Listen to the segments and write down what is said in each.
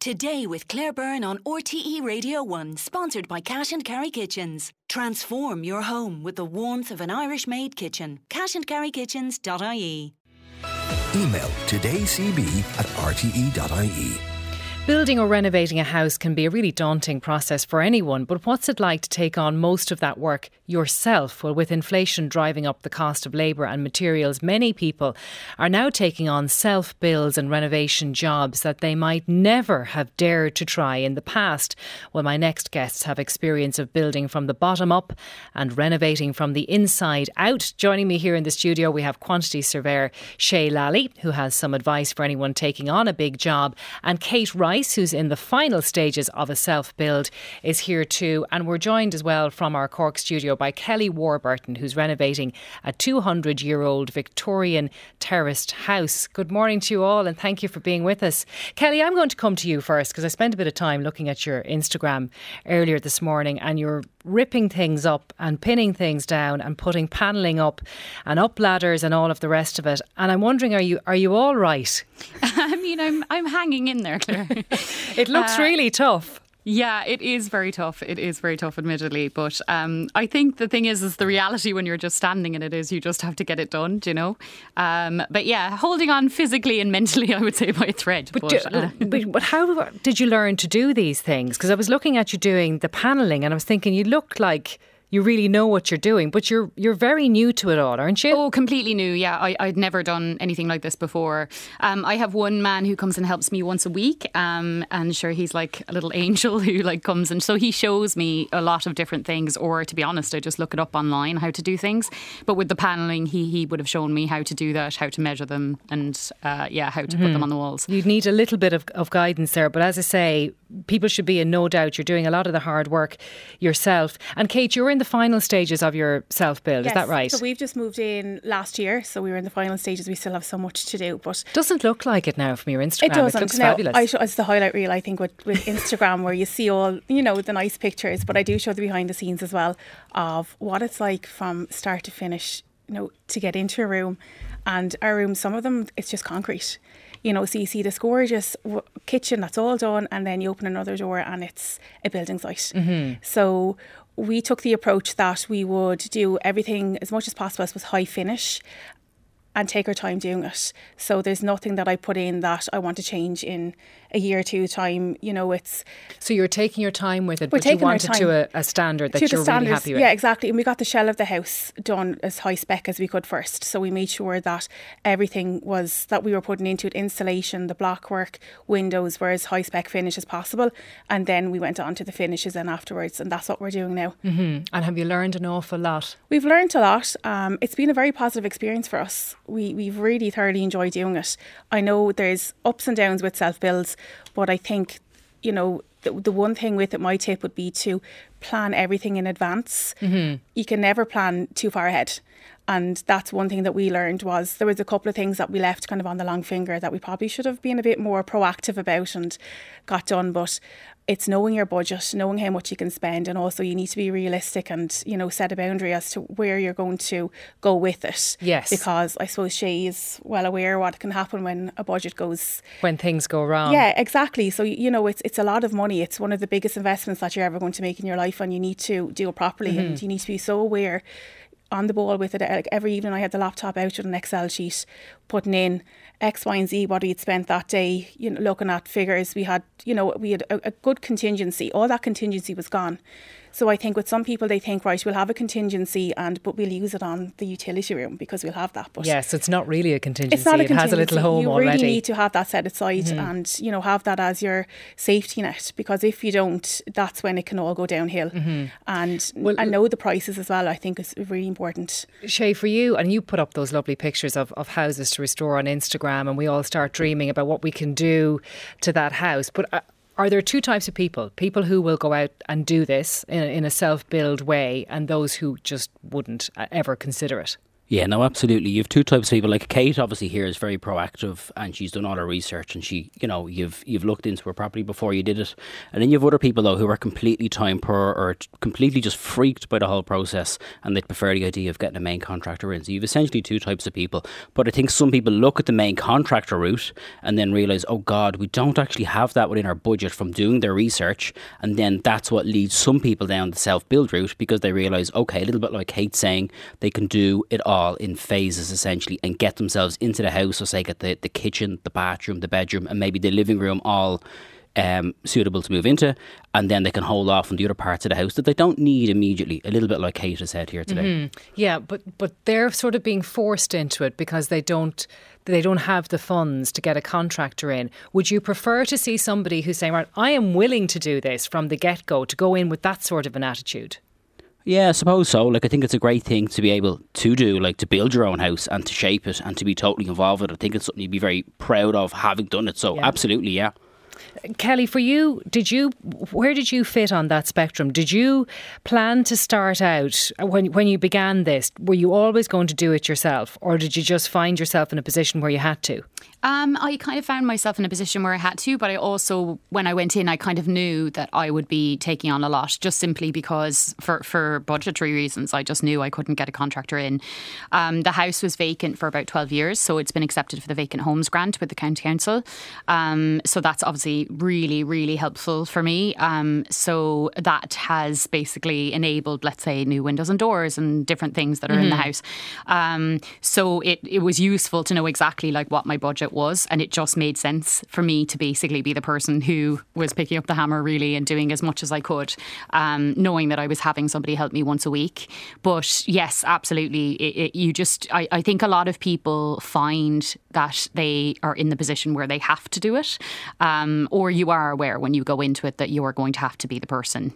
Today with Claire Byrne on RTE Radio 1, sponsored by Cash and Carry Kitchens. Transform your home with the warmth of an Irish-made kitchen. cashandcarrykitchens.ie. Email todayscb@rte.ie. Building or renovating a house can be a really daunting process for anyone, but what's it like to take on most of that work yourself? Well, with inflation driving up the cost of labour and materials, many people are now taking on self-builds and renovation jobs that they might never have dared to try in the past. Well, my next guests have experience of building from the bottom up and renovating from the inside out. Joining me here in the studio, we have quantity surveyor Shay Lally, who has some advice for anyone taking on a big job, and Kate Wright, who's in the final stages of a self-build, is here too. And we're joined as well from our Cork studio by Kelly Warburton, who's renovating a 200-year-old Victorian terraced house. Good morning to you all, and thank you for being with us. Kelly, I'm going to come to you first because I spent a bit of time looking at your Instagram earlier this morning, and you're ripping things up and pinning things down and putting panelling up and up ladders and all of the rest of it. And I'm wondering, are you all right? I'm hanging in there, Claire. It looks really tough. Yeah, it is very tough. It is very tough, admittedly. But I think the thing is the reality when you're just standing in it is you just have to get it done, do you know? But yeah, holding on physically and mentally, I would say, by a thread. But how did you learn to do these things? Because I was looking at you doing the panelling and I was thinking you look like you really know what you're doing, but you're very new to it all, aren't you? Oh, completely new, yeah. I'd never done anything like this before. I have one man who comes and helps me once a week, and sure, he's like a little angel who like comes, and so he shows me a lot of different things, or to be honest, I just look it up online how to do things. But with the panelling, he would have shown me how to do that, how to measure them, and how to put them on the walls. You'd need a little bit of guidance there, but as I say, people should be in no doubt you're doing a lot of the hard work yourself. And Kate, you're in the final stages of your self-build, yes, is that right? So we've just moved in last year, so we were in the final stages. We still have so much to do, but doesn't look like it now from your Instagram. It doesn't. It looks fabulous. It's the highlight reel, I think, with Instagram where you see all, the nice pictures, but I do show the behind the scenes as well of what it's like from start to finish, to get into a room. And our rooms, some of them, it's just concrete. So you see this gorgeous kitchen that's all done, and then you open another door and it's a building site. Mm-hmm. So we took the approach that we would do everything as much as possible as was high finish and take our time doing it. So there's nothing that I put in that I want to change in a year or two time. So you're taking your time with it, but you want it to a standard that you're really happy with. Yeah, exactly. And we got the shell of the house done as high spec as we could first. So we made sure that everything that we were putting into it, insulation, the blockwork, windows, were as high spec finish as possible. And then we went on to the finishes then afterwards. And that's what we're doing now. Mm-hmm. And have you learned an awful lot? We've learned a lot. It's been a very positive experience for us. We've really thoroughly enjoyed doing it. I know there's ups and downs with self-builds, but I think, the one thing with it, my tip would be to plan everything in advance. Mm-hmm. You can never plan too far ahead. And that's one thing that we learned was there was a couple of things that we left kind of on the long finger that we probably should have been a bit more proactive about and got done. But it's knowing your budget, knowing how much you can spend, and also you need to be realistic and, set a boundary as to where you're going to go with it. Yes. Because I suppose Shay is well aware what can happen when a budget goes... When things go wrong. Yeah, exactly. So, it's a lot of money. It's one of the biggest investments that you're ever going to make in your life, and you need to do it properly. Mm-hmm. And you need to be so aware, on the ball with it. Like every evening I had the laptop out with an Excel sheet, putting in X, Y and Z, what we'd spent that day, looking at figures. We had a good contingency. All that contingency was gone. So I think with some people, they think, right, we'll have a contingency, but we'll use it on the utility room because we'll have that. But yes, it's not really a contingency. It's not a contingency. It has a little home already. You really need to have that set aside, mm-hmm. and, have that as your safety net, because if you don't, that's when it can all go downhill. Mm-hmm. And know the prices as well, I think is really important. Shay, for you, and you put up those lovely pictures of houses to restore on Instagram, and we all start dreaming about what we can do to that house. But are there two types of people? People who will go out and do this in a self-build way, and those who just wouldn't ever consider it? Yeah, no, absolutely. You have two types of people. Like Kate, obviously, here is very proactive, and she's done all her research, and she, you've looked into her property before you did it. And then you have other people though who are completely time poor or completely just freaked by the whole process, and they prefer the idea of getting a main contractor in. So you've essentially two types of people. But I think some people look at the main contractor route and then realise, oh God, we don't actually have that within our budget from doing their research, and then that's what leads some people down the self-build route, because they realise, okay, a little bit like Kate's saying, they can do it all in phases essentially and get themselves into the house. So say get the kitchen, the bathroom, the bedroom and maybe the living room all suitable to move into, and then they can hold off on the other parts of the house that they don't need immediately, a little bit like Kate has said here today. Mm-hmm. Yeah, but they're sort of being forced into it because they don't have the funds to get a contractor in. Would you prefer to see somebody who's saying, right, I am willing to do this from the get-go, to go in with that sort of an attitude? Yeah, I suppose so. Like, I think it's a great thing to be able to do, like to build your own house and to shape it and to be totally involved with it. I think it's something you'd be very proud of having done it. So absolutely, yeah. Kelly, for you, where did you fit on that spectrum? Did you plan to start out, when you began this, were you always going to do it yourself, or did you just find yourself in a position where you had to? I kind of found myself in a position where I had to, but I also, when I went in, I kind of knew that I would be taking on a lot, just simply because for budgetary reasons, I just knew I couldn't get a contractor in. The house was vacant for about 12 years, so it's been accepted for the Vacant Homes Grant with the County Council. So that's obviously really, really helpful for me. So that has basically enabled, let's say, new windows and doors and different things that are in the house. So it was useful to know exactly like what my budget was, and it just made sense for me to basically be the person who was picking up the hammer really and doing as much as I could, knowing that I was having somebody help me once a week. But yes, absolutely, I think a lot of people find that they are in the position where they have to do it, or you are aware when you go into it that you are going to have to be the person,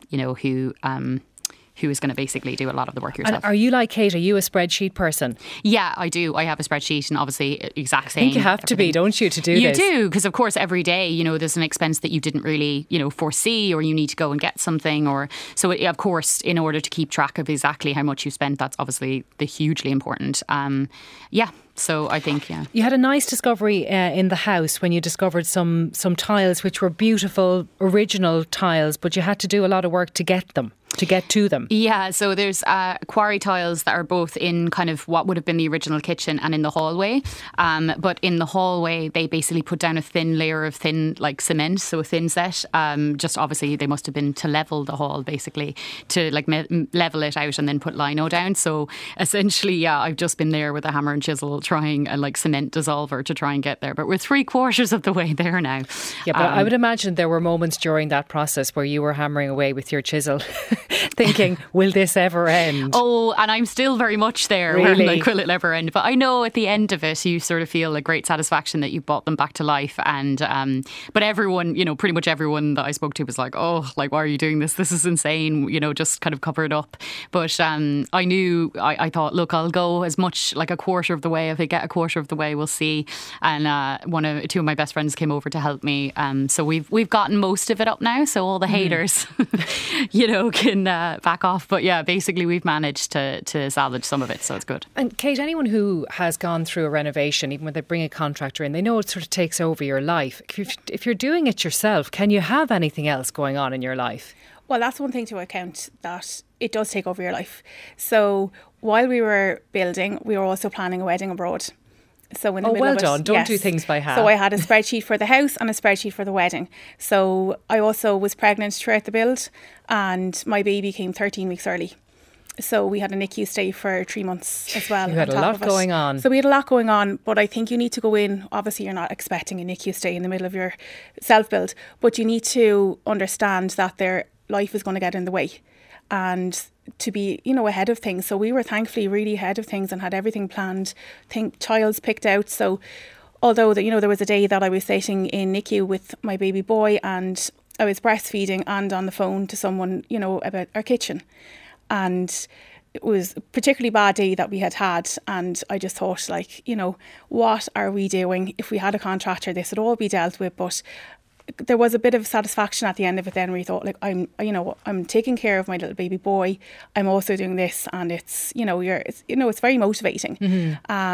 who is going to basically do a lot of the work yourself. And are you like Kate? Are you a spreadsheet person? Yeah, I do. I have a spreadsheet, and obviously exact same. I think you have to be, don't you, to do this? You do, because of course every day, there's an expense that you didn't really, foresee, or you need to go and get something, of course, in order to keep track of exactly how much you spent, that's obviously hugely important. So I think, yeah. You had a nice discovery in the house when you discovered some tiles which were beautiful, original tiles, but you had to do a lot of work to get to them. Yeah, so there's quarry tiles that are both in kind of what would have been the original kitchen and in the hallway. But in the hallway, they basically put down a thin layer of like cement, so a thin set. Just obviously they must have been to level the hall, basically, to like level it out and then put lino down. So essentially, yeah, I've just been there with a hammer and chisel trying a like cement dissolver to try and get there. But we're 3/4 of the way there now. Yeah, but I would imagine there were moments during that process where you were hammering away with your chisel thinking, will this ever end? Oh, and I'm still very much there. Really? Where I'm like, will it ever end? But I know at the end of it, you sort of feel a great satisfaction that you brought them back to life. And but everyone, pretty much everyone that I spoke to was like, oh, like, why are you doing this? This is insane. Just kind of cover it up. But I knew, I thought, look, I'll go as much, like a quarter of the way. If I get a quarter of the way, we'll see. And two of my best friends came over to help me. So we've gotten most of it up now. So all the haters, can back off. But yeah, basically we've managed to salvage some of it, so it's good. And Kate, anyone who has gone through a renovation, even when they bring a contractor in, they know it sort of takes over your life. If you're doing it yourself, can you have anything else going on in your life? Well, that's one thing to account, that it does take over your life. So while we were building, we were also planning a wedding abroad. So in the middle well of it, done. Don't do things by half. So I had a spreadsheet for the house and a spreadsheet for the wedding. So I also was pregnant throughout the build, and my baby came 13 weeks early. So we had a NICU stay for 3 months as well. You had a lot going on. So we had a lot going on, but I think you need to go in. Obviously, you're not expecting a NICU stay in the middle of your self-build, but you need to understand that their life is going to get in the way, and to be, ahead of things. So we were thankfully really ahead of things and had everything planned, child's picked out. So although there was a day that I was sitting in NICU with my baby boy and I was breastfeeding and on the phone to someone, about our kitchen. And it was a particularly bad day that we had. And I just thought, like, what are we doing? If we had a contractor, this would all be dealt with. But there was a bit of satisfaction at the end of it then, where you thought, like, I'm taking care of my little baby boy. I'm also doing this, and it's very motivating.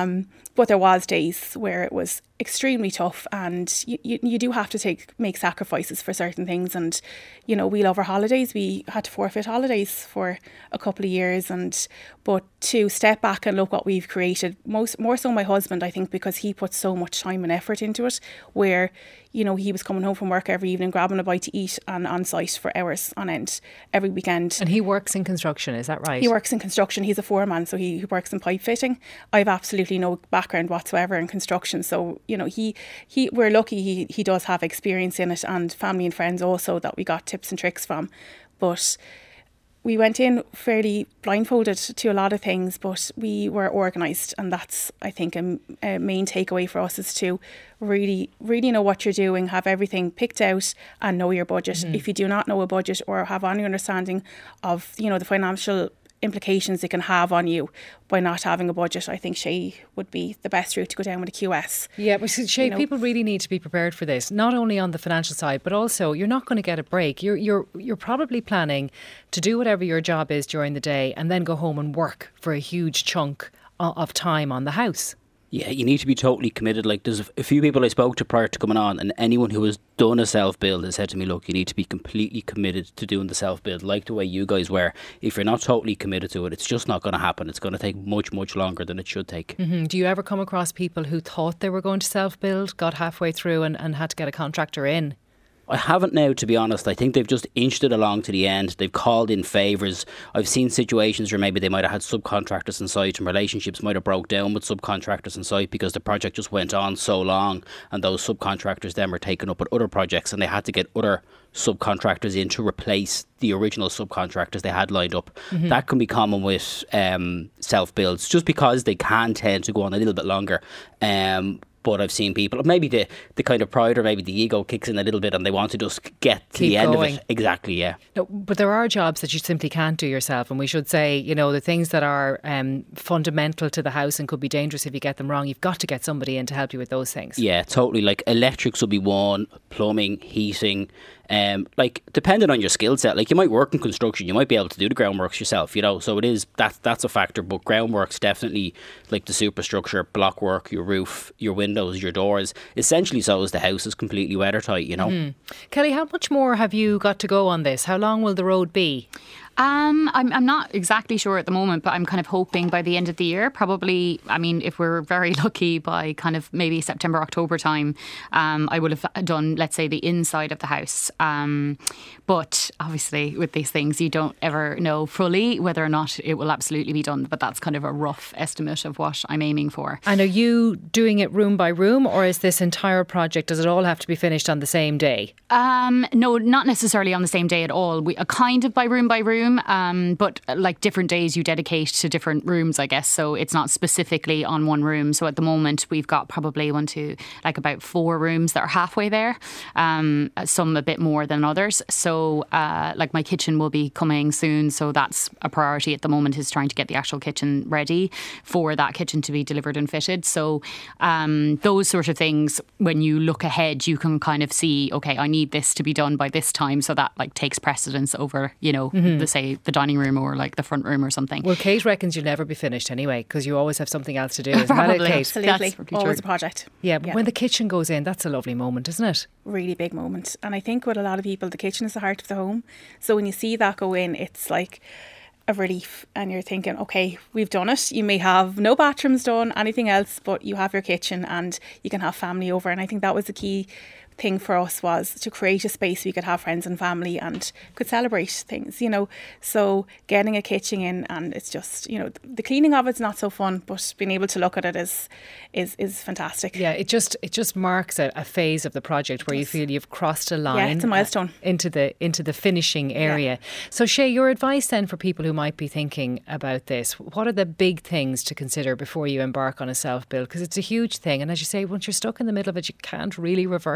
But there was days where it was extremely tough, and you do have to make sacrifices for certain things. And we love our holidays. We had to forfeit holidays for a couple of years, but to step back and look what we've created, more so my husband, I think, because he put so much time and effort into it, where he was coming home from work every evening, grabbing a bite to eat, and on site for hours on end every weekend. And he works in construction, is that right? He works in construction. He's a foreman, so he works in pipe fitting. I've absolutely no background whatsoever in construction, so we're lucky he does have experience in it, and family and friends also that we got tips and tricks from. But we went in fairly blindfolded to a lot of things, but we were organised, and that's, I think, a main takeaway for us, is to really, really know what you're doing, have everything picked out, and know your budget. If you do not know a budget or have any understanding of, the financial implications it can have on you by not having a budget, I think Shay would be the best route to go down with a QS. Yeah, but Shay, people really need to be prepared for this, not only on the financial side, but also you're not going to get a break. You're probably planning to do whatever your job is during the day and then go home and work for a huge chunk of time on the house. Yeah, you need to be totally committed. Like, there's a few people I spoke to prior to coming on, and anyone who has done a self-build has said to me, look, you need to be completely committed to doing the self-build, like the way you guys were. If you're not totally committed to it, it's just not going to happen. It's going to take much, much longer than it should take. Do you ever come across people who thought they were going to self-build, got halfway through and had to get a contractor in? I haven't now, to be honest. I think they've just inched it along to the end. They've called in favours. I've seen situations where maybe they might have had subcontractors on site, and relationships might have broke down with subcontractors on site because the project just went on so long, and those subcontractors then were taken up with other projects, and they had to get other subcontractors in to replace the original subcontractors they had lined up. That can be common with self-builds, just because they can tend to go on a little bit longer. But I've seen people, maybe the kind of pride or maybe the ego kicks in a little bit, and they want to just get to the end of it. Exactly, yeah. No, but there are jobs that you simply can't do yourself, and we should say, the things that are fundamental to the house and could be dangerous if you get them wrong, you've got to get somebody in to help you with those things. Yeah, totally. Like, electrics will be one, plumbing, heating. Depending on your skill set, like, you might work in construction, you might be able to do the groundworks yourself, so it is, that's a factor. But groundworks, definitely, like the superstructure, block work, your roof, your windows, your doors, essentially, so as the house is completely weathertight, Kelly, how much more have you got to go on this? How long will the road be? I'm not exactly sure at the moment, but I'm kind of hoping by the end of the year, probably, if we're very lucky, by kind of maybe September, October time, I will have done, let's say, the inside of the house. But obviously with these things, you don't ever know fully whether or not it will absolutely be done. But that's kind of a rough estimate of what I'm aiming for. And are you doing it room by room, or is this entire project, does it all have to be finished on the same day? No, not necessarily on the same day at all. We are kind of by room, but like different days you dedicate to different rooms, I guess. So it's not specifically on one room. So at the moment we've got probably about 4 rooms that are halfway there. Some a bit more than others. So my kitchen will be coming soon. So that's a priority at the moment, is trying to get the actual kitchen ready for that kitchen to be delivered and fitted. So those sort of things, when you look ahead, you can kind of see, okay, I need this to be done by this time. So that takes precedence over, the dining room or the front room or something. Well, Kate reckons you'll never be finished anyway, because you always have something else to do. Isn't Probably. that it, Kate? Absolutely. Always a project. Yeah, but when the kitchen goes in, that's a lovely moment, isn't it? Really big moment. And I think with a lot of people, the kitchen is the heart of the home. So when you see that go in, it's like a relief, and you're thinking, okay, we've done it. You may have no bathrooms done, anything else, but you have your kitchen and you can have family over. And I think that was the key thing for us, was to create a space we could have friends and family and could celebrate things, so getting a kitchen in, and it's just, the cleaning of it's not so fun, but being able to look at it is fantastic. Yeah, it just marks a phase of the project where you feel you've crossed a line. Yeah, it's a milestone into the finishing area. Yeah. So Shay, your advice then for people who might be thinking about this, what are the big things to consider before you embark on a self-build? Because it's a huge thing, and as you say, once you're stuck in the middle of it, you can't really reverse.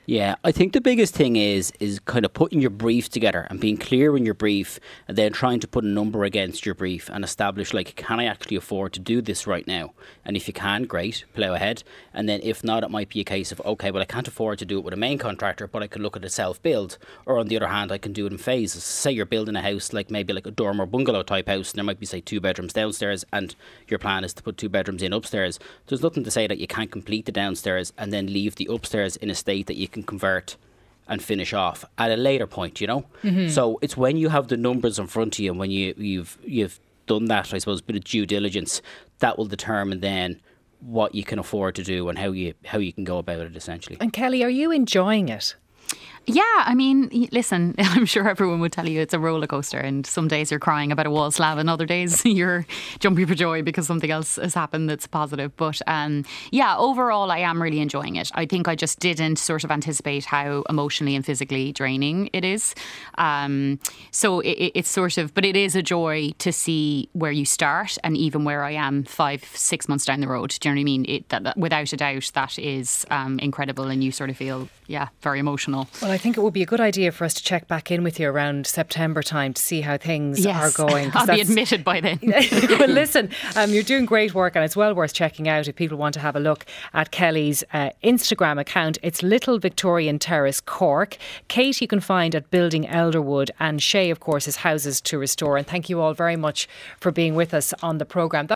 Yeah, I think the biggest thing is kind of putting your brief together and being clear in your brief, and then trying to put a number against your brief and establish, like, can I actually afford to do this right now? And if you can, great, plough ahead. And then if not, it might be a case of, okay, well, I can't afford to do it with a main contractor, but I could look at a self-build. Or on the other hand, I can do it in phases. Say you're building a house, like maybe like a dorm or bungalow type house, and there might be, say, 2 bedrooms downstairs, and your plan is to put 2 bedrooms in upstairs. There's nothing to say that you can't complete the downstairs and then leave the upstairs in a state that you can convert and finish off at a later point, you know. So it's when you have the numbers in front of you, and when you've done that, I suppose, bit of due diligence, that will determine then what you can afford to do and how you can go about it, essentially. And Kelly, are you enjoying it? Yeah, I mean, listen, I'm sure everyone would tell you it's a roller coaster, and some days you're crying about a wall slab and other days you're jumping for joy because something else has happened that's positive. But yeah, overall I am really enjoying it. I think I just didn't sort of anticipate how emotionally and physically draining it is. So it's sort of, but it is a joy to see where you start and even where I am 5-6 months down the road. Do you know what I mean? That without a doubt, that is incredible, and you sort of feel, yeah, very emotional. Well, I think it would be a good idea for us to check back in with you around September time to see how things are going. I'll be admitted by then. Well, listen, you're doing great work, and it's well worth checking out if people want to have a look at Kelly's Instagram account. It's Little Victorian Terrace, Cork. Kate you can find at Building Elderwood, and Shay, of course, is Houses to Restore. And thank you all very much for being with us on the programme.